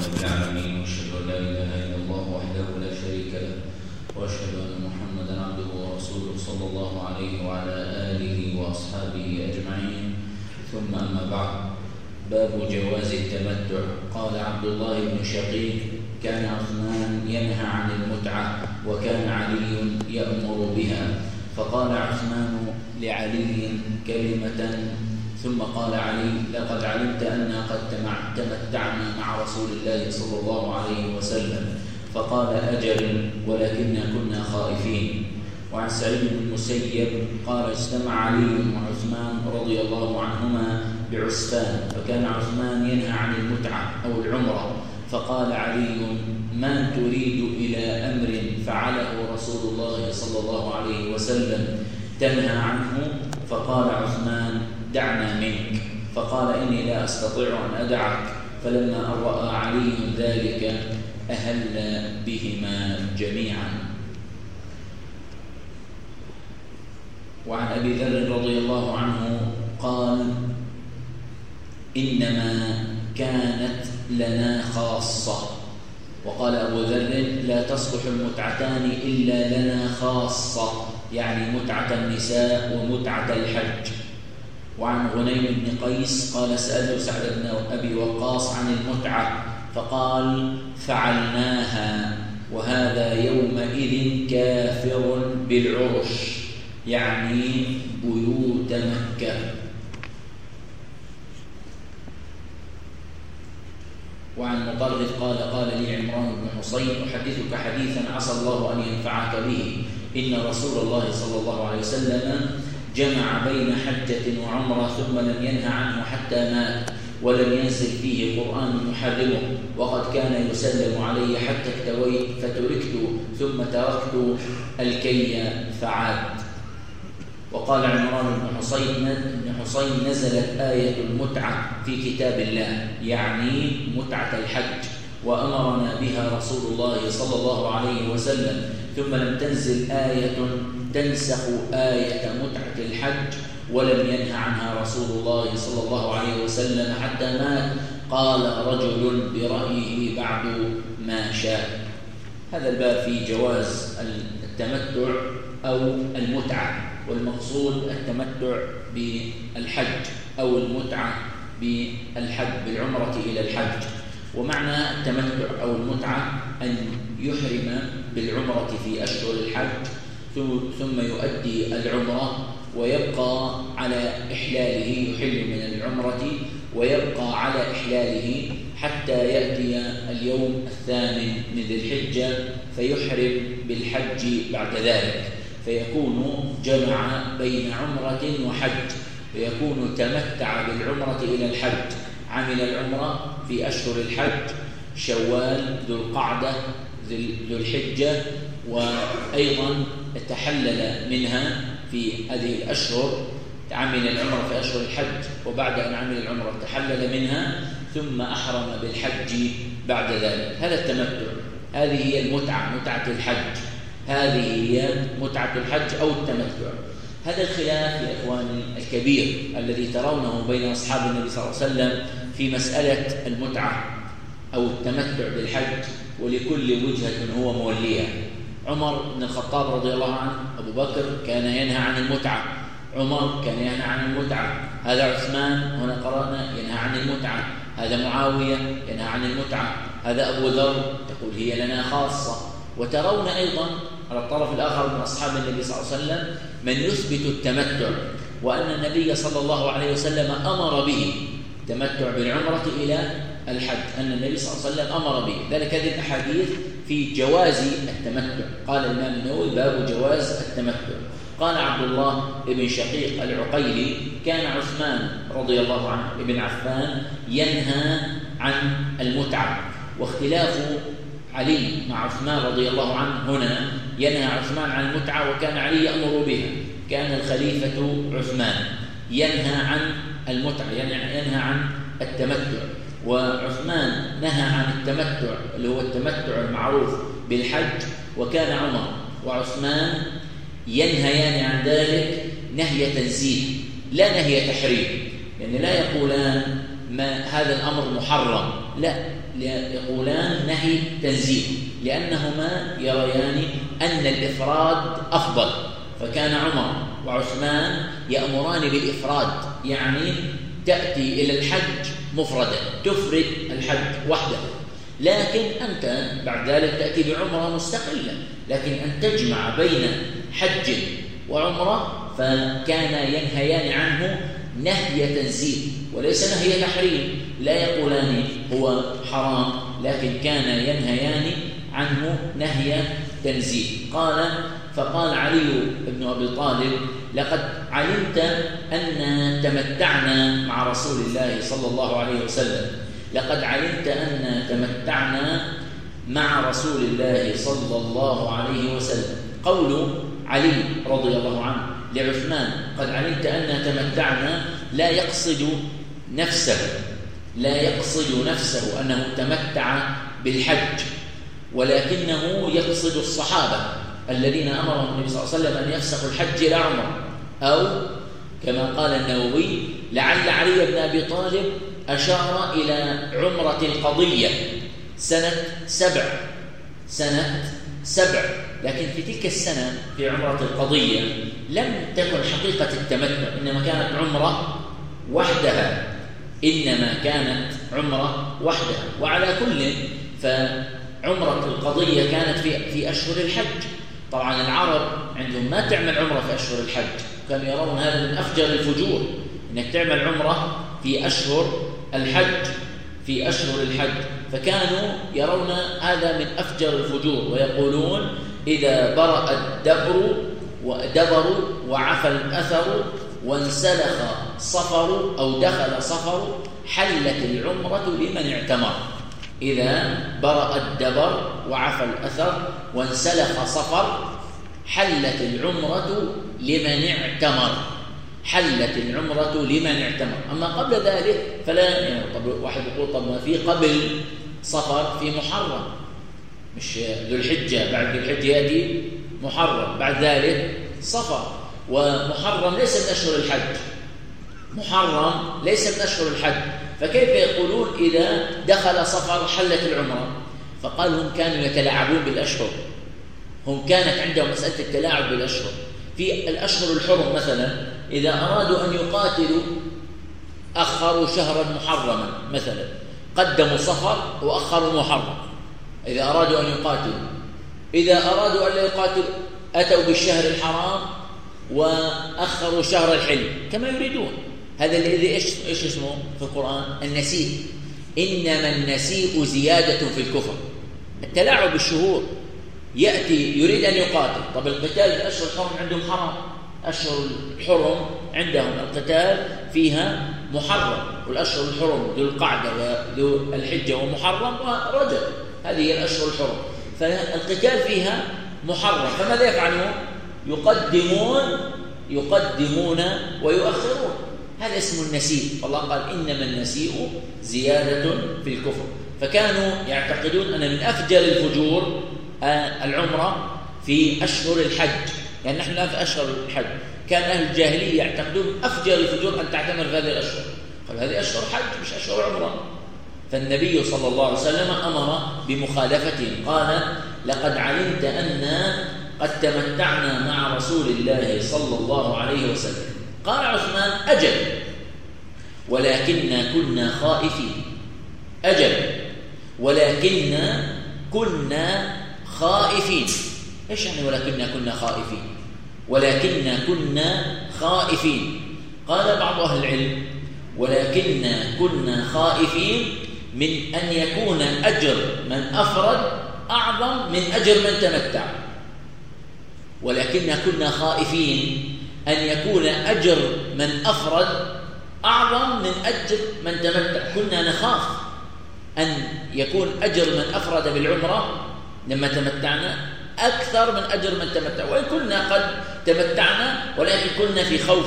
رب العالمين، واشهد ان لا اله الا الله وحده لا شريك له، واشهد ان محمدا عبده ورسوله صلى الله عليه وعلى اله واصحابه اجمعين. ثم اما بعد، باب جواز التمتع. قال عبد الله بن شقيق: كان عثمان ينهى عن المتعه وكان علي يأمر بها، فقال عثمان لعلي كلمة ثم قال علي: لقد علمت أننا قد تمتعنا مع رسول الله صلى الله عليه وسلم. فقال: أجل، ولكننا كنا خائفين. وعن سعيد بن المسيب قال: اجتمع علي وعثمان رضي الله عنهما بعسفان، فكان عثمان ينهى عن المتعة أو العمرة، فقال علي: ما تريد إلى أمر فعله رسول الله صلى الله عليه وسلم تنهى عنه؟ فقال عثمان: دعنا منك. فقال: إني لا أستطيع أن أدعك. فلما رأى علي ذلك أهل بهما جميعا. وعن أبي ذر رضي الله عنه قال: إنما كانت لنا خاصة. وقال أبو ذر: لا تصلح المتعتان إلا لنا خاصة، يعني متعة النساء ومتعة الحج. وعن غنيم بن قيس قال: سألت سعد بن أبي وقاص عن المتعة، فقال: فعلناها، وهذا يومئذ كافر بالعرش، يعني بيوت مكة. وعن مطرف قال لي عمران بن حصين: أحدثك حديثا عسى الله أن ينفعك به. إن رسول الله صلى الله عليه وسلم جمع بين حجة وعمرة ثم لم ينه عنه حتى مات، ولم ينزل فيه قرآن يحرمه، وقد كان يسلم علي حتى اكتويت فتركت، ثم تركت الكي فعاد. وقال عمران بن حصين: نزلت آية المتعة في كتاب الله، يعني متعة الحج، وأمرنا بها رسول الله صلى الله عليه وسلم، ثم لم تنزل آية تنسخ آية متعة الحج، ولم ينه عنها رسول الله صلى الله عليه وسلم حتى مات. قال رجل برأيه بعد ما شاء. هذا الباب في جواز التمتع أو المتعة، والمقصود التمتع بالحج أو المتعة بالحج، بالعمرة إلى الحج. ومعنى التمتع أو المتعة أن يحرم بالعمرة في أشهر الحج، ثم يؤدي العمرة ويبقى على إحلاله، يحل من العمرة ويبقى على إحلاله حتى يأتي اليوم 8 من ذي الحجة فيحرم بالحج بعد ذلك، فيكون جمع بين عمرة وحج، فيكون تمتع بالعمرة إلى الحج، عمل العمرة في أشهر الحج: شوال، ذو القعدة، ذو الحجة، وأيضا تحلل منها في هذه الأشهر، عمل العمرة في أشهر الحج، وبعد أن عمل العمرة تحلل منها، ثم أحرم بالحج بعد ذلك. هذا التمتع، هذه هي المتعة، متعة الحج، هذه هي متعة الحج أو التمتع. هذا الخلاف يا إخواني الكبير الذي ترونه بين أصحاب النبي صلى الله عليه وسلم في مسألة المتعة أو التمتع بالحج، ولكل وجهة هو موليها. عمر بن الخطاب رضي الله عنه، أبو بكر كان ينهى عن المتعة، عمر كان ينهى عن المتعة، هذا عثمان هنا قرأنا ينهى عن المتعة، هذا معاوية ينهى عن المتعة، هذا أبو ذر تقول هي لنا خاصة. وترون أيضا على الطرف الآخر من أصحاب النبي صلى الله عليه وسلم من يثبت التمتع، وأن النبي صلى الله عليه وسلم أمر به، التمتع بالعمرة إلى الحج، أن النبي صلى الله عليه وسلم أمر به. ذلك هذه الأحاديث في جواز التمتع. قال الإمام النووي: باب جواز التمتع. قال عبد الله بن شقيق العقيلي: كان عثمان رضي الله عنه ابن عفان ينهى عن المتعة. واختلاف علي مع عثمان رضي الله عنه هنا: ينهى عثمان عن المتعة وكان علي يأمر بها. كان الخليفة عثمان ينهى عن المتعة، يعني ينهى عن التمتع، وعثمان نهى عن التمتع اللي هو التمتع المعروف بالحج، وكان عمر وعثمان ينهيان عن ذلك نهي تنزيه لا نهي تحريم، يعني لا يقولان ما هذا الأمر محرم، لا، يقولان نهي تنزيه، لأنهما يريان أن الإفراد أفضل. فكان عمر وعثمان يأمران بالإفراد، يعني تأتي إلى الحج مفردا، تفرد الحج وحده، لكن أنت بعد ذلك تأتي بعمرة مستقلة. لكن أن تجمع بين حج وعمرة فكان ينهيان عنه نهي تنزيه وليس نهي تحريم، لا يقولان هو حرام، لكن كان ينهيان عنه نهي تنزيه. فقال علي بن أبي طالب: لقد علمت أن تمتعنا مع رسول الله صلى الله عليه وسلم، لقد علمت أن تمتعنا مع رسول الله صلى الله عليه وسلم. قول علي رضي الله عنه لعثمان: قد علمت أن تمتعنا، لا يقصد نفسه أنه تمتع بالحج، ولكنه يقصد الصحابة الذين أمرهم النبي صلى الله عليه وسلم أن يفسخوا الحج إلى عمرة، أو كما قال النووي: لعل علي بن أبي طالب أشار إلى عمرة القضية سنة 7، لكن في تلك السنة في عمرة القضية لم تكن حقيقة التمتع، إنما كانت عمرة وحدها. وعلى كل فعمرة القضية كانت في أشهر الحج. طبعا العرب عندهم ما تعمل عمرة في أشهر الحج، كانوا يرون هذا من أفجر الفجور، إنك تعمل عمرة في أشهر الحج، فكانوا يرون هذا من أفجر الفجور، ويقولون: إذا برأ الدبر وعفى الأثر وانسلخ صفر أو دخل صفر حلت العمرة لمن اعتمر. إذا برأ الدبر وعفى الأثر وانسلخ صفر حلت العمرة لمن اعتمر. أما قبل ذلك فلا، يعني واحد يقول: طب ما في قبل صفر في محرم، مش ذو الحجة، بعد ذو الحجة يأتي محرم، بعد ذلك صفر، ومحرم ليس من أشهر الحج، فكيف يقولون إذا دخل صفر حلت العمرة؟ فقال: هم كانوا يتلاعبون بالأشهر، هم كانت عندهم مسألة التلاعب بالأشهر. في الأشهر الحرم مثلا إذا أرادوا أن يقاتلوا أخروا شهرا محرما، مثلا قدموا صفر وأخروا محرم إذا أرادوا أن يقاتلوا. إذا أرادوا أن لا يقاتلوا أتوا بالشهر الحرام وأخروا شهر الحلم كما يريدون. هذا الذي إيش اسمه في القرآن؟ النسيء. إنما النسيء زيادة في الكفر، التلاعب بالشهور. يأتي يريد أن يقاتل، طب القتال في الأشهر الحرم عندهم حرام، أشهر الحرم عندهم القتال فيها محرم، والأشهر الحرم ذو القعدة وذو الحجة ومحرم ورجب، هذه هي الأشهر الحرم، فالقتال فيها محرم. فماذا يفعلون؟ يقدمون ويؤخرون، هذا اسمه النسيء. الله قال: إنما النسيء زيادة في الكفر. فكانوا يعتقدون أن من أفجر الفجور العمرة في أشهر الحج، يعني نحن الآن في أشهر الحج، كان أهل الجاهلية يعتقدون أفجر الفجور أن تعتمر في هذه الأشهر، قال هذه أشهر حج مش أشهر عمرة. فالنبي صلى الله عليه وسلم أمر بمخالفتهم، قال: لقد علمت أن قد تمتعنا مع رسول الله صلى الله عليه وسلم. قال عثمان: أجل، ولكننا كنا خائفين. أجل، ولكننا كنا خائفين. إيش يعني ولكننا كنا خائفين؟ ولكننا كنا خائفين. قال بعض أهل العلم: ولكننا كنا خائفين من أن يكون أجر من أفرد أعظم من أجر من تمتع. ولكننا كنا خائفين أن يكون أجر من أفرد أعظم من أجر من تمتع. كنا نخاف أن يكون أجر من أفرد بالعمرة لما تمتعنا أكثر من أجر من تمتع، وإن كنا قد تمتعنا ولكن كنا في خوف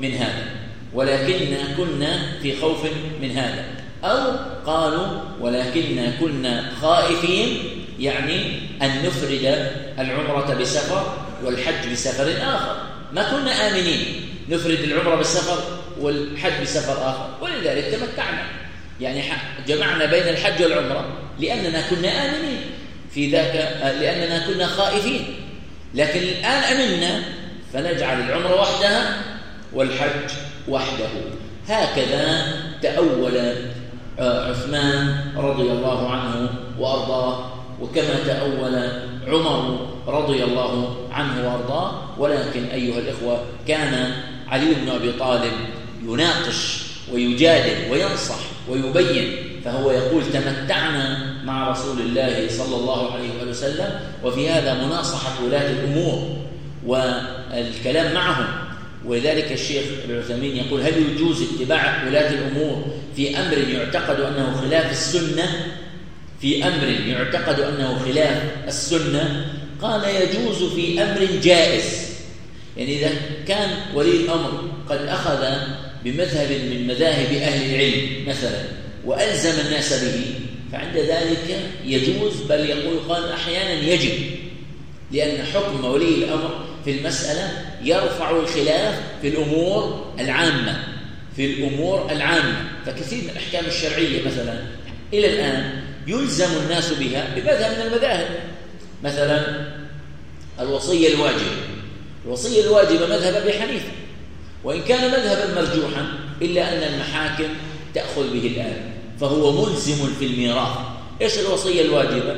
من هذا. أو قالوا: ولكننا كنا خائفين، يعني أن نفرد العمرة بسفر والحج بسفر آخر، ما كنا آمنين نفرد العمرة بالسفر والحج بسفر آخر، ولذلك تمتعنا. يعني جمعنا بين الحج والعمرة لأننا كنا آمنين في ذاك، لأننا كنا خائفين، لكن الآن أمنا فنجعل العمرة وحدها والحج وحده. هكذا تأول عثمان رضي الله عنه وأرضاه، وكما تأول عمر رضي الله عنه وأرضاه. ولكن أيها الإخوة، كان علي بن أبي طالب يناقش ويجادل وينصح ويبين، فهو يقول تمتعنا مع رسول الله صلى الله عليه وسلم، وفي هذا مناصحة ولاة الأمور والكلام معهم. ولذلك الشيخ ابن عثيمين يقول: هل يجوز اتباع ولاة الأمور في أمر يعتقد أنه خلاف السنة؟ في أمر يعتقد أنه خلاف السنة؟ قال: يجوز في أمر جائز. يعني إذا كان ولي الأمر قد أخذ بمذهب من مذاهب أهل العلم مثلا وألزم الناس به، فعند ذلك يجوز، بل قال أحيانا يجب، لأن حكم ولي الأمر في المسألة يرفع الخلاف في الأمور العامة، في الأمور العامة. فكثير من الأحكام الشرعية مثلا إلى الآن يلزم الناس بها بمذهب من المذاهب، مثلا الوصية الواجبة. الوصية الواجبة مذهب أبي حنيفة، وإن كان مذهبا مرجوحا إلا أن المحاكم تأخذ به الآن، فهو ملزم في الميراث. إيش الوصية الواجبة؟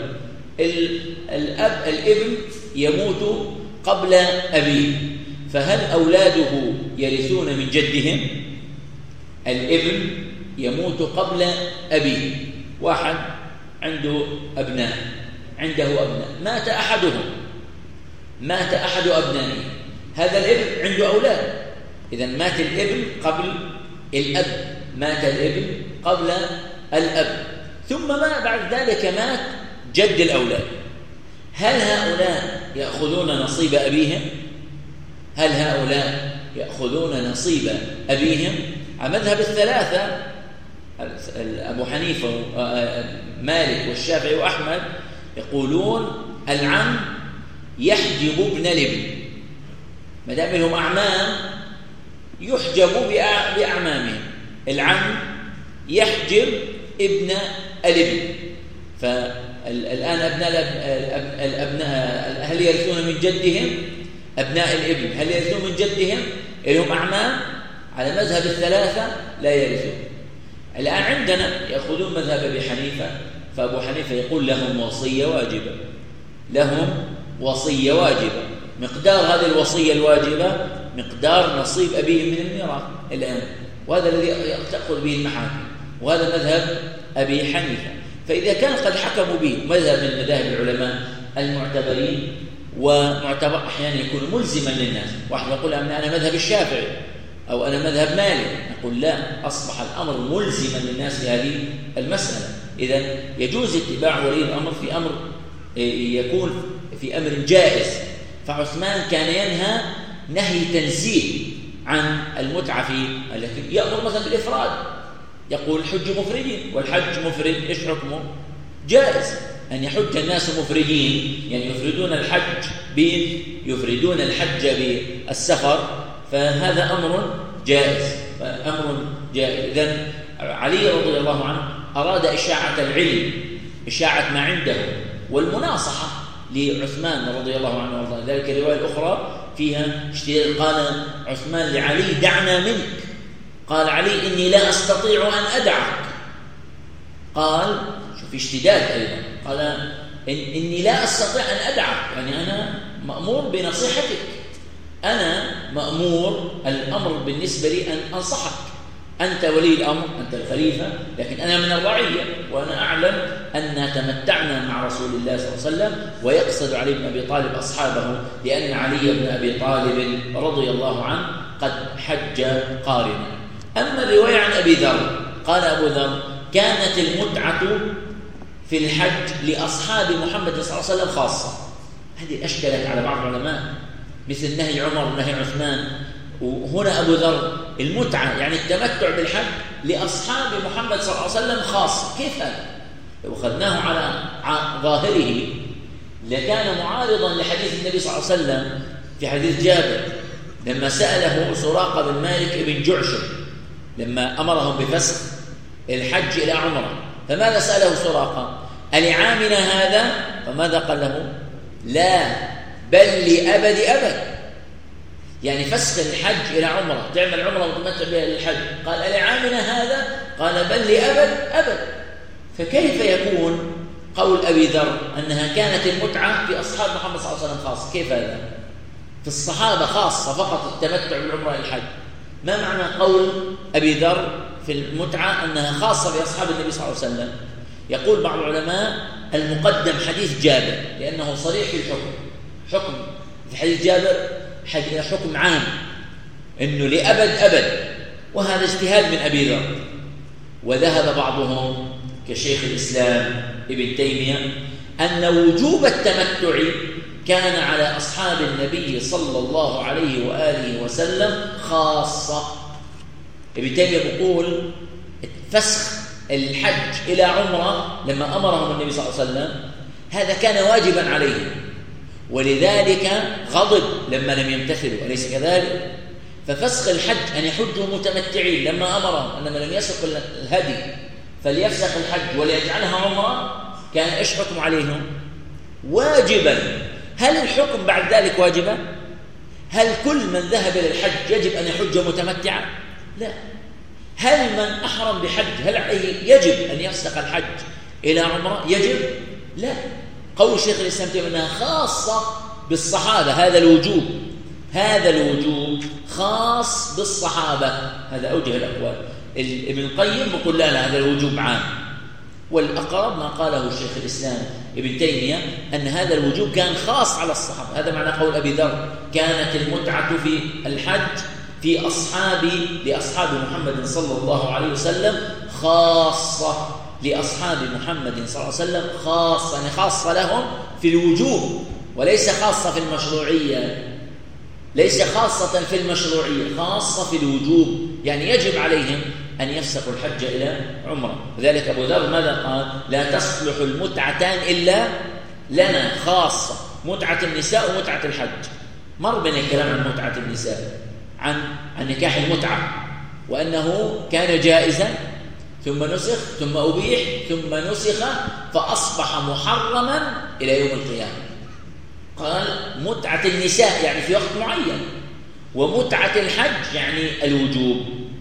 الابن يموت قبل أبيه، فهل أولاده يرثون من جدهم؟ الابن يموت قبل أبيه، واحد عنده أبناء، مات أحد أبنائه، هذا الابن عنده أولاد، إذا مات الابن قبل الأب، ثم ما بعد ذلك مات جد الأولاد. هل هؤلاء يأخذون نصيب أبيهم؟ على مذهب الثلاثة، أبو حنيفة مالك والشافعي وأحمد، يقولون العم يحجب ابن الابن، ما دام لهم أعمام يحجب بأعمامهم. العم يحجب ابن الابن، فالآن الأبناء هل يرثون من جدهم؟ أبناء الابن هل يرثون من جدهم؟ لهم أعمام؟ على مذهب الثلاثة لا يرثون. الآن عندنا يأخذون مذهب أبي حنيفة، فأبو حنيفة يقول لهم وصية واجبة، مقدار هذه الوصية الواجبة مقدار نصيب أبيهم من الميراث الآن، وهذا الذي تأخذ به المحاكم، وهذا مذهب أبي حنيفة. فإذا كان قد حكموا به مذهب من مذاهب العلماء المعتبرين، ومعتبر أحيانا يكون ملزما للناس، واحد يقول أنا مذهب الشافعي أو أنا مذهب مالك، نقول لا، أصبح الأمر ملزما للناس في هذه المسألة. إذن يجوز اتباع ولي الأمر في أمر يكون في أمر جائز. فعثمان كان ينهى نهي تنزيه عن المتعة لكن يأمر مثلا بالإفراد، يقول حج مفردين، والحج مفرد إيش حكمه؟ جائز أن يحج الناس مفردين، يعني يفردون الحج بالسفر، فهذا أمر جائز. إذن علي رضي الله عنه أراد إشاعة العلم، إشاعة ما عنده، والمناصحة لعثمان رضي الله عنه وارضاه. ذلك الرواية الأخرى فيها اشتداد، قال عثمان لعلي: دعنا منك. قال علي: إني لا أستطيع أن أدعك. قال شوف اشتداد أيضا، قال إني لا أستطيع أن أدعك، يعني أنا مأمور بنصيحتك، أنا مأمور، الأمر بالنسبة لي أن أنصحك، أنت ولي الأمر، أنت الخليفة، لكن أنا من الرعية، وأنا أعلم أن تمتعنا مع رسول الله صلى الله عليه وسلم. ويقصد علي بن أبي طالب أصحابه، لأن علي بن أبي طالب رضي الله عنه قد حج قارنا. أما الرواية عن أبي ذر، قال أبو ذر: كانت المتعة في الحج لأصحاب محمد صلى الله عليه وسلم خاصة. هذه أشكلت على بعض العلماء، مثل نهي عمر ونهي عثمان. وهنا أبو ذر المتعة يعني التمتع بالحج لأصحاب محمد صلى الله عليه وسلم خاصة. كيف هذا؟ لو أخذناه على ظاهره لكان معارضا لحديث النبي صلى الله عليه وسلم في حديث جابر لما سأله سراقة بن مالك بن جعشم، لما أمرهم بفسخ الحج إلى عمرة. فماذا سأله سراقة؟ ألعامنا هذا؟ فماذا قال له؟ لا، بل لأبد أبد. يعني فسخ الحج إلى عمرة، تعمل عمرة وتمتع بها للحج. قال ألعامنا هذا؟ قال بل لأبد أبد. فكيف يكون قول أبي ذر أنها كانت المتعة في أصحاب محمد صلى الله عليه وسلم خاص؟ كيف هذا؟ في الصحابة خاصة فقط التمتع بالعمرة للحج. ما معنى قول أبي ذر في المتعة أنها خاصة بأصحاب النبي صلى الله عليه وسلم؟ يقول بعض العلماء المقدم حديث جابر لأنه صريح في الحكم. حكم في حديث جابر حكم عام إنه لأبد أبد، وهذا اجتهاد من أبي ذر. وذهب بعضهم كشيخ الإسلام ابن تيمية أن وجوب التمتع كان على أصحاب النبي صلى الله عليه وآله وسلم خاصة. ابن تيمية يقول فسخ الحج إلى عمرة لما أمرهم النبي صلى الله عليه وسلم هذا كان واجبا عليهم، ولذلك غضب لما لم يمتثلوا، أليس كذلك؟ ففسخ الحج أن يحجوا متمتعين لما أمرهم أن من لم يسق الهدي فليفسخ الحج وليجعلها عمرة، كان إيش حكم عليهم؟ واجبا. هل الحكم بعد ذلك واجبا؟ هل كل من ذهب إلى الحج يجب أن يحج متمتعا؟ لا. هل من أحرم بحج هل عليه يجب أن يفسخ الحج إلى عمرة؟ يجب؟ لا. قول شيخ الإسلام تيمية أنها خاصة بالصحابة، هذا الوجوب خاص بالصحابة، هذا أوجه الأقوال. ابن القيم يقول لا هذا الوجوب عام، والأقرب ما قاله شيخ الإسلام ابن تيمية أن هذا الوجوب كان خاص على الصحابة. هذا معنى قول أبي ذر كانت المتعة في الحج في لأصحاب محمد صلى الله عليه وسلم خاصة، لأصحاب محمد صلى الله عليه وسلم خاصة، يعني خاصة لهم في الوجوب وليس خاصة في المشروعية، ليس خاصة في المشروعية، خاصة في الوجوب، يعني يجب عليهم أن يفسخوا الحج إلى عمرة. لذلك أبو ذر ماذا قال؟ لا تصلح المتعتان إلا لنا، خاصة متعة النساء ومتعة الحج. مر بنا الكلام عن متعة النساء، عن نكاح المتعة، وأنه كان جائزا ثم نسخ ثم أبيح ثم نسخ فأصبح محرما إلى يوم القيامة. قال متعة النساء يعني في وقت معين، ومتعة الحج يعني الوجوب.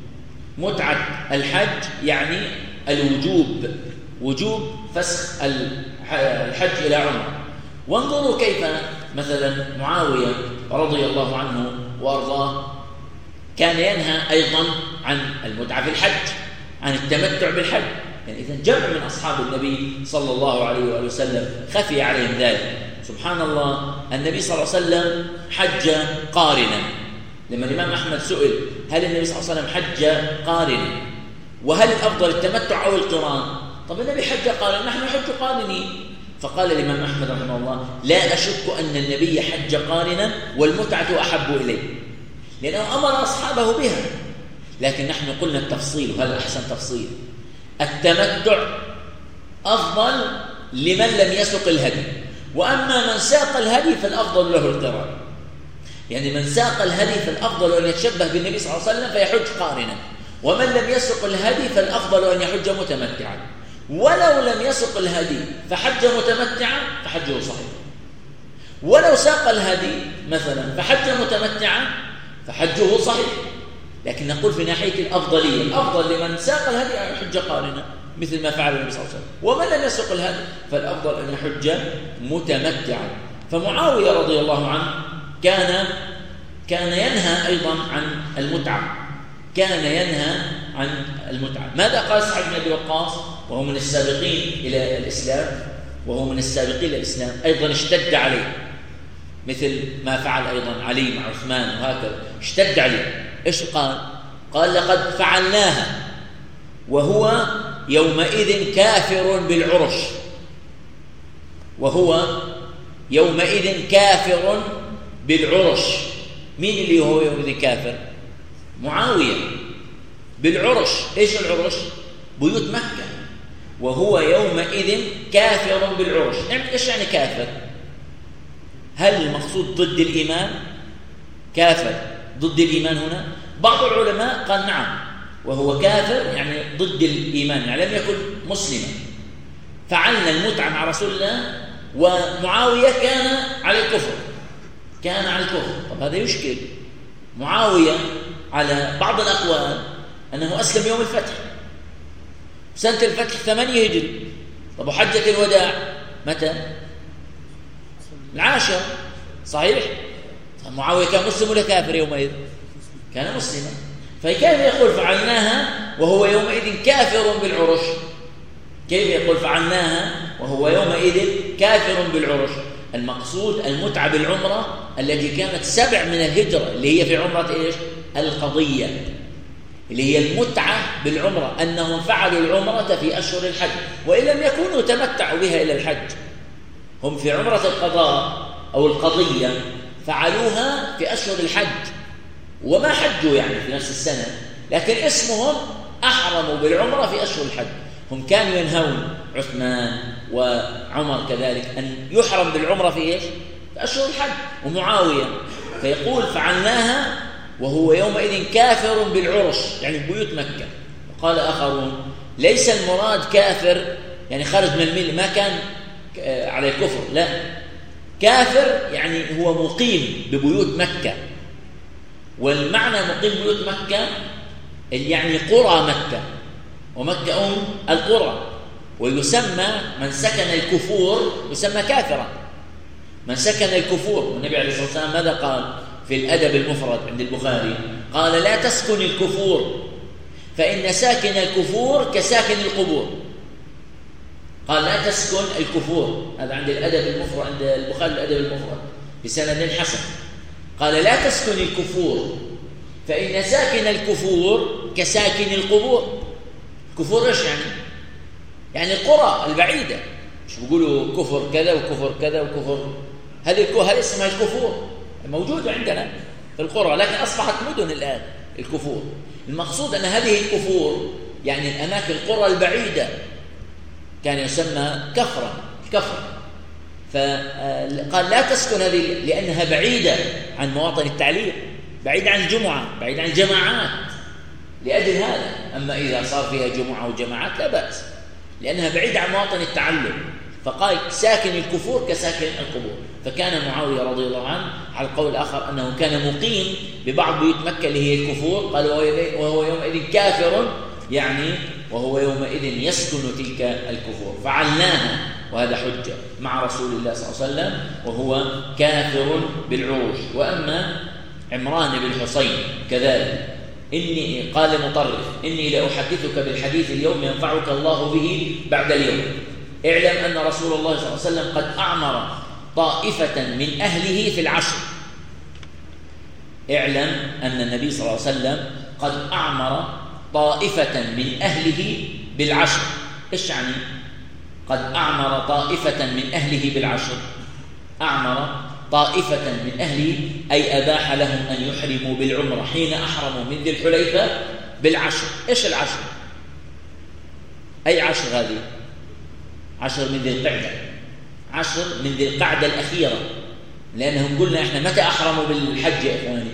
متعة الحج يعني الوجوب، وجوب فسخ الحج إلى عمرة. وانظروا كيف مثلا معاوية رضي الله عنه وأرضاه كان ينهى أيضا عن المتعة في الحج، عن التمتع بالحج. يعني إذن جمع من أصحاب النبي صلى الله عليه وآله وسلم خفي عليهم ذلك. سبحان الله، النبي صلى الله عليه وسلم حج قارنا. لما الإمام أحمد سئل هل النبي صلى الله عليه وسلم حج قارنا وهل الأفضل التمتع أو القران؟ طب النبي حج قارنا، نحن نحج قارنين. فقال الإمام أحمد رحمه الله لا أشك أن النبي حج قارنا والمتعة أحب إليه، لأنه أمر أصحابه بها. لكن نحن قلنا التفصيل، وهذا أحسن تفصيل، التمتع أفضل لمن لم يسق الهدي، وأما من ساق الهدي فالأفضل له القران. يعني من ساق الهدي فالأفضل أن يتشبه بالنبي صلى الله عليه وسلم فيحج قارنا، ومن لم يسق الهدي فالأفضل أن يحج متمتعا. ولو لم يسق الهدي فحج متمتعا فحجه صحيح، ولو ساق الهدي مثلا فحج متمتعا فحجه صحيح. لكن نقول في ناحية الأفضلية، الأفضل لمن ساق الهدي أن يحج قارنا مثل ما فعل النبي صلى الله عليه وسلم، ومن لم يسق الهدي فالأفضل أن يحج متمتعا. فمعاوية رضي الله عنه كان ينهى أيضا عن المتعة، كان ينهى عن المتعة. ماذا قال سعد بن أبي وقاص وهو من السابقين إلى الإسلام، أيضا اشتد عليه مثل ما فعل أيضا علي مع عثمان، وهكذا اشتد عليه. إيش قال؟ قال لقد فعلناها وهو يومئذ كافر بالعرش، وهو يومئذ كافر بالعرش. مين اللي هو يومئذ كافر؟ معاوية بالعرش. إيش العرش؟ بيوت مكة. وهو يومئذ كافر بالعرش. إيش يعني كافر؟ هل المقصود ضد الإيمان؟ كافر ضد الإيمان هنا؟ بعض العلماء قال نعم، وهو كافر يعني ضد الإيمان، يعني لم يكن مسلما. فعلنا المتعة مع رسول الله، ومعاوية كان على الكفر، طب هذا يشكل. معاوية على بعض الأقوال أنه أسلم يوم الفتح، سنة الفتح 8 هجري. طب وحجة الوداع متى؟ 10 صحيح؟ معاوية كان مسلم ولا كافر يومئذ؟ كان مسلما. فكيف يقول فعلناها وهو يومئذ كافر بالعرش؟ كيف يقول فعلناها وهو يومئذ كافر بالعرش؟ المقصود المتعة بالعمرة التي كانت 7 من الهجرة، اللي هي في عمرة إيش؟ القضية، اللي هي المتعة بالعمرة، أنهم فعلوا العمرة في أشهر الحج، وإن لم يكونوا تمتعوا بها إلى الحج. هم في عمرة القضاء أو القضية فعلوها في أشهر الحج، وما حجوا يعني في نفس السنة، لكن اسمهم أحرموا بالعمرة في أشهر الحج. هم كانوا ينهون، عثمان وعمر كذلك، أن يحرم بالعمرة في إيش؟ في أشهر الحج. ومعاوية فيقول فعلناها وهو يومئذ كافر بالعرش، يعني بيوت مكة. وقال آخرون ليس المراد كافر يعني خارج من الملة، ما كان على الكفر، لا، كافر يعني هو مقيم ببيوت مكة. والمعنى مقيم ببيوت مكة يعني قرى مكة، ومكة القرى. ويسمى من سكن الكفور يسمى كافرا، من سكن الكفور. والنبي عليه الصلاة والسلام ماذا قال في الأدب المفرد عند البخاري؟ قال لا تسكن الكفور فإن ساكن الكفور كساكن القبور. قال لا تسكن الكفور، هذا عند الأدب المفرد عند البخاري الأدب المفرد بسند حسن. قال لا تسكن الكفور فإن ساكن الكفور كساكن القبور. كفور ايش يعني؟ يعني القرى البعيدة، مش بيقولوا كفر كذا وكفر كذا وكفر، هذه اسمها الكفور، موجودة عندنا في القرى، لكن أصبحت مدن الآن الكفور. المقصود أن هذه الكفور يعني الأماكن القرى البعيدة كان يسمى كفرا، فقال لا تسكن هذه لأنها بعيدة عن مواطن التعليم، بعيدة عن الجمعة، بعيدة عن الجماعات، لأجل هذا. أما إذا صار فيها جمعة وجماعات لا بأس، لأنها بعيدة عن مواطن التعلم. فقال ساكن الكفور كساكن القبور. فكان معاوية رضي الله عنه على القول الآخر أنه كان مقيم ببعض بيوت مكة اللي هي الكفور. قال وهو يومئذ كافر، يعني وهو يومئذ يسكن تلك الكفور. فعلناها، وهذا حجة مع رسول الله صلى الله عليه وسلم وهو كافر بالعروش. وأما عمران بن حصين كذلك، إني قال مطرف إني لأحدثك بالحديث اليوم ينفعك الله به بعد اليوم. اعلم أن رسول الله صلى الله عليه وسلم قد أعمر طائفة من أهله في العشر. اعلم أن النبي صلى الله عليه وسلم قد أعمر طائفة من أهله بالعشر. إيش يعني قد أعمر طائفة من أهله بالعشر؟ أعمر طائفة من أهله أي أباح لهم أن يحرموا بالعمرة حين أحرموا من ذي الحليفة بالعشر. إيش العشر؟ أي عشر هذه؟ عشر من ذي القعدة، عشر من ذي القعدة الأخيرة، لأنهم قلنا إحنا متى أحرموا بالحج يا إخواني؟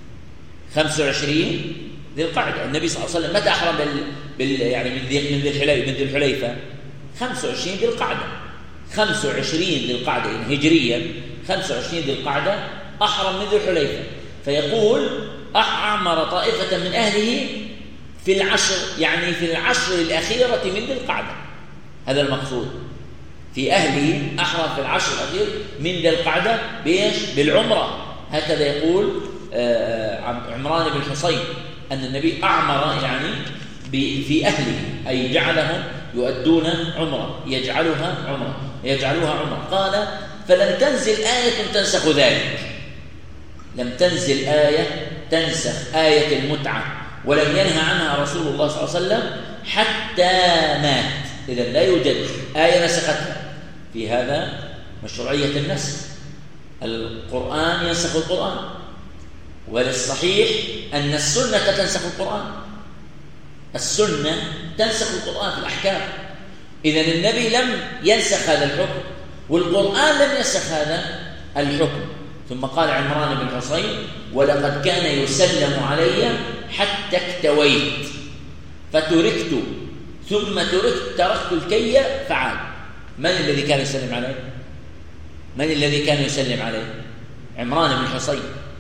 25 ذي القعدة. النبي صلى الله عليه وسلم متى أحرم يعني من ذي الحليفة؟ 25 ذي القعدة، 25 ذي القعدة يعني هجريا، 25 ذي القعدة أحرم من ذي الحليفة. فيقول أعمر طائفة من أهله في العشر، يعني في العشر الأخيرة من ذي القعدة. هذا المقصود، في أهله أحرم في العشر الأخير من ذي القعدة بإيش؟ بالعمرة. هكذا يقول عمران بن حصين أن النبي أعمر يعني في أهله، أي جعلهم يؤدون عمرة، يجعلوها عمرة. قال فلم تنزل آية تنسخ ذلك، لم تنزل آية تنسخ آية المتعة، ولم ينهى عنها رسول الله صلى الله عليه وسلم حتى مات. إذن لا يوجد آية نسختها. في هذا مشروعية النسخ، القرآن ينسخ القرآن، وللصحيح أن السنة تنسخ القرآن، السنة تنسخ القرآن في الأحكام. إذن النبي لم ينسخ هذا الحكم، والقرآن لم ينسخ هذا الحكم. ثم قال عمران بن حصين ولقد كان يسلم علي حتى اكتويت، فتركت ثم تركت الكي فعاد. من الذي كان يسلم عليه؟ من الذي كان يسلم عليه؟ عمران بن حصين.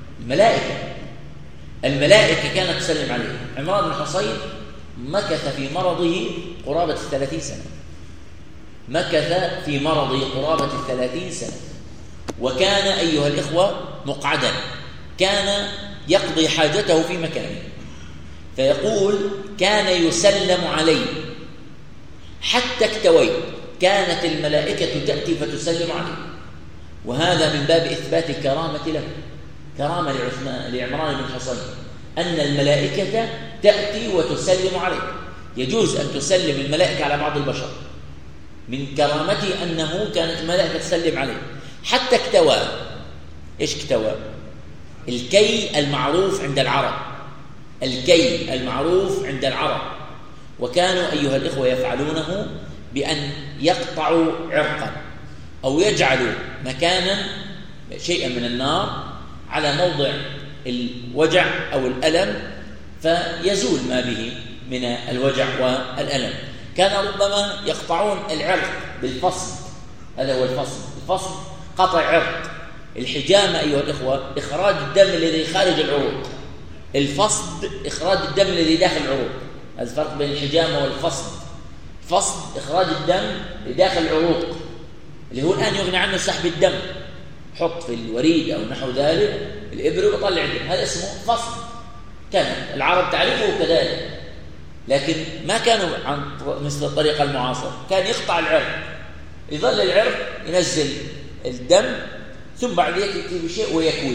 الملائكة كانت تسلم عليه. عمران بن حصين مكث في مرضه قرابة 30 سنة. مكث في مرضه قرابة 30 سنة، وكان أيها الإخوة مقعدا، كان يقضي حاجته في مكانه. فيقول كان يسلم علي حتى اكتويت، كانت الملائكة تأتي فتسلم عليه. وهذا من باب إثبات الكرامة له، كرامة لعمران بن حصين، أن الملائكة تأتي وتسلم عليه. يجوز أن تسلم الملائكة على بعض البشر، من كرامته أنه كانت الملائكة تسلم عليه حتى اكتوى. إيش اكتوى؟ الكي المعروف عند العرب، الكي المعروف عند العرب. وكانوا أيها الإخوة يفعلونه بأن يقطعوا عرقا أو يجعلوا مكانا شيئا من النار على موضع الوجع أو الألم فيزول ما به من الوجع والألم. كان ربما يقطعون العرق بالفصد، هذا هو الفصد قطع عرق. الحجامة أيها الإخوة إخراج الدم الذي خارج العروق، الفصد إخراج الدم الذي داخل العروق. هذا الفرق بين الحجامة والفصد. فصد إخراج الدم لداخل العروق، اللي هو الآن يغني عنه سحب الدم، حط في الوريد أو نحو ذلك الإبرة ويطلع الدم، هذا اسمه فصد. كان العرب تعرفه كذلك، لكن ما كانوا عن مثل الطريقة المعاصرة. كان يقطع العرق، يظل العرق ينزل الدم، ثم بعد يأتي بشيء ويكويه.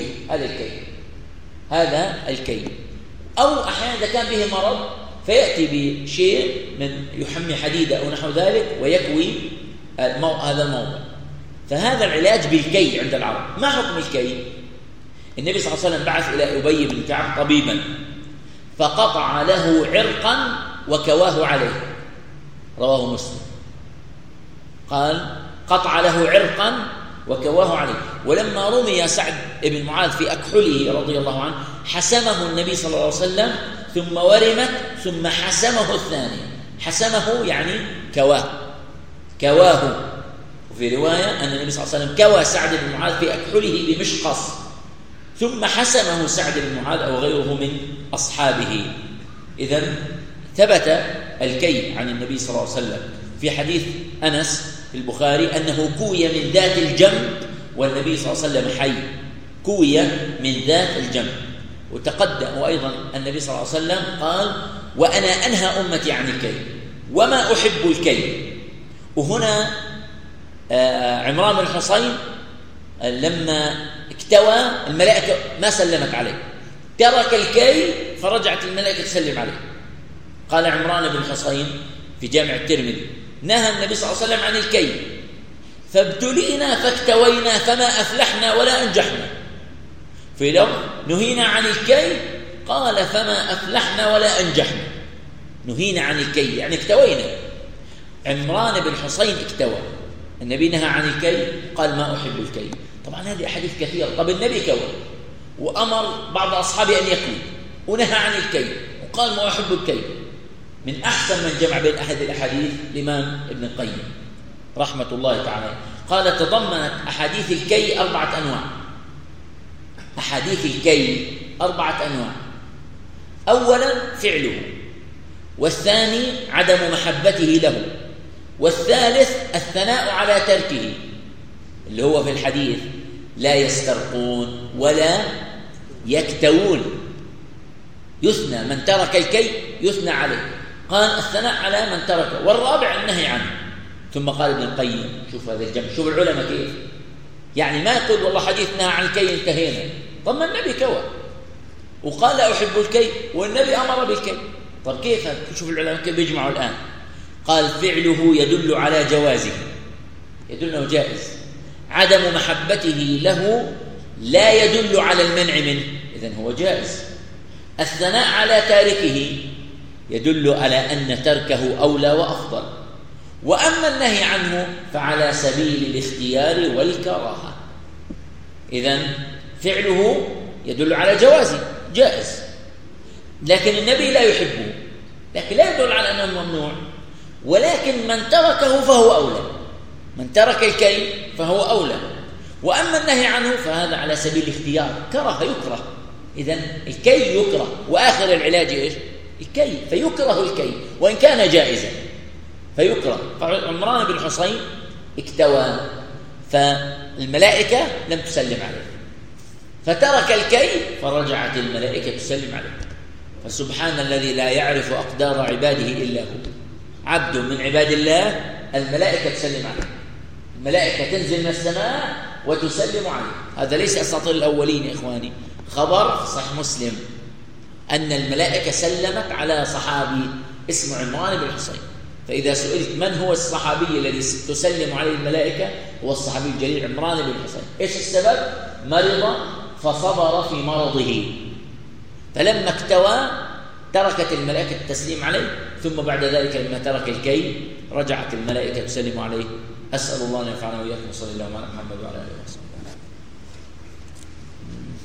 هذا الكي. أو أحيانا إذا كان به مرض فيأتي بشيء من يحمي حديدة أو نحو ذلك ويكوي هذا الموضع. فهذا العلاج بالكي عند العرب. ما حكم الكي؟ النبي صلى الله عليه وسلم بعث إلى أبي بن كعب طبيبا فقطع له عرقا وكواه عليه، رواه مسلم. قال قطع له عرقا وكواه عليه. ولما رمي سعد بن معاذ في أكحله رضي الله عنه حسمه النبي صلى الله عليه وسلم، ثم ورمت، ثم حسمه الثاني. حسمه يعني كواه. وفي رواية أن النبي صلى الله عليه وسلم كوى سعد بن معاذ في أكحله بمشقص، ثم حسمه سعد بن معاذ أو غيره من أصحابه. إذن ثبت الكي عن النبي صلى الله عليه وسلم في حديث أنس في البخاري أنه كوي من ذات الجنب والنبي صلى الله عليه وسلم حي، كوي من ذات الجنب. وتقدم أيضا النبي صلى الله عليه وسلم قال وأنا أنهى أمتي عن الكي وما أحب الكي. وهنا عمران بن حصين لما اكتوى الملائكة ما سلمت عليه، ترك الكي فرجعت الملائكة تسلم عليه. قال عمران بن حصين في جامع الترمذي نهى النبي صلى الله عليه وسلم عن الكي فابتلينا فاكتوينا فما أفلحنا ولا أنجحنا. في لفظ نهينا عن الكي قال فما أفلحنا ولا أنجحنا. نهينا عن الكي يعني اكتوينا. عمران بن حصين اكتوى، النبي نهى عن الكي قال ما أحب الكي. طبعا هذه أحاديث كثيرة. طب النبي كوى وأمر بعض أصحابه أن يكوي ونهى عن الكي وقال ما أحب الكي. من أحسن من جمع بين أحد الأحاديث الإمام ابن القيم رحمة الله تعالى. قال تضمنت أحاديث الكي 4 أنواع. أحاديث الكي 4 أنواع. أولا فعله، والثاني عدم محبته له، والثالث الثناء على تركه اللي هو في الحديث لا يسترقون ولا يكتوون. يثنى من ترك الكي يثنى عليه. قال الثناء على من تركه، والرابع النهي عنه. ثم قال ابن القيم شوف هذا الجمع، شوف العلماء كيف يعني ما يقول والله حديث نهى عن الكي انتهينا. طب ما النبي كوى وقال لا أحب الكي والنبي أمر بالكي. طب كيف؟ شوف العلماء كيف بيجمعوا الآن. قال فعله يدل على جوازه، يدل أنه جائز. عدم محبته له لا يدل على المنع منه، إذن هو جائز. الثناء على تاركه يدل على أن تركه أولى وأفضل. وأما النهي عنه فعلى سبيل الاختيار والكراهة. إذن فعله يدل على جوازه، جائز، لكن النبي لا يحبه، لكن لا يدل على أنه ممنوع، ولكن من تركه فهو أولى، من ترك الكي فهو أولى. وأما النهي عنه فهذا على سبيل الاختيار، كره يكره. إذن الكي يكره، وآخر العلاج إيش؟ الكي، فيكره الكي وإن كان جائزا فيكره. فعمران بن حصين اكتوى، فالملائكة لم تسلم عليه، فترك الكي فرجعت الملائكة تسلم عليه. فسبحان الذي لا يعرف أقدار عباده إلا هو. عبد من عباد الله الملائكة تسلم عليه، الملائكة تنزل من السماء وتسلم عليه. هذا ليس أساطير الأولين يا إخواني، خبر في صحيح مسلم أن الملائكة سلمت على صحابي اسمه عمران بن حصين. فإذا سئلت من هو الصحابي الذي تسلم عليه الملائكة، هو الصحابي الجليل عمران بن حصين. إيش السبب؟ مرض فصبر في مرضه، فلما اكتوى تركت الملائكة التسليم عليه، ثم بعد ذلك لما ترك الكي رجعت الملائكة تسلم عليه. أسأل الله أن ينفعنا وإياكم. صلى الله على محمد وعلى آله وصحبه.